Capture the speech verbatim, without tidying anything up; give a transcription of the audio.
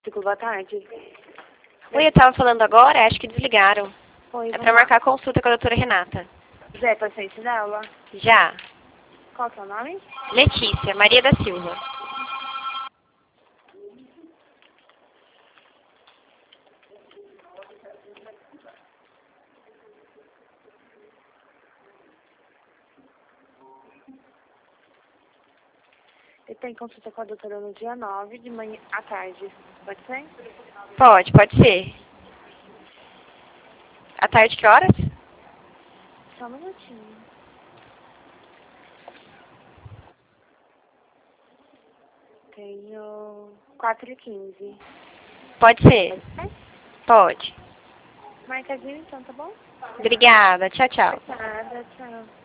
Boa tarde. Oi, eu tava falando agora, acho que desligaram. Oi, É vamos pra lá. marcar consulta com a doutora Renata. Já é paciente dela? Já. Qual que é o nome? Letícia, Maria da Silva. Ele tem consulta com a doutora no dia nove, de manhã à tarde. Pode ser? Pode, pode ser. À tarde que horas? Só um minutinho. Tenho quatro e quinze. Pode ser. É? Pode. Marcadinho então, tá bom? Obrigada. Tchau, tchau. Nada, tchau.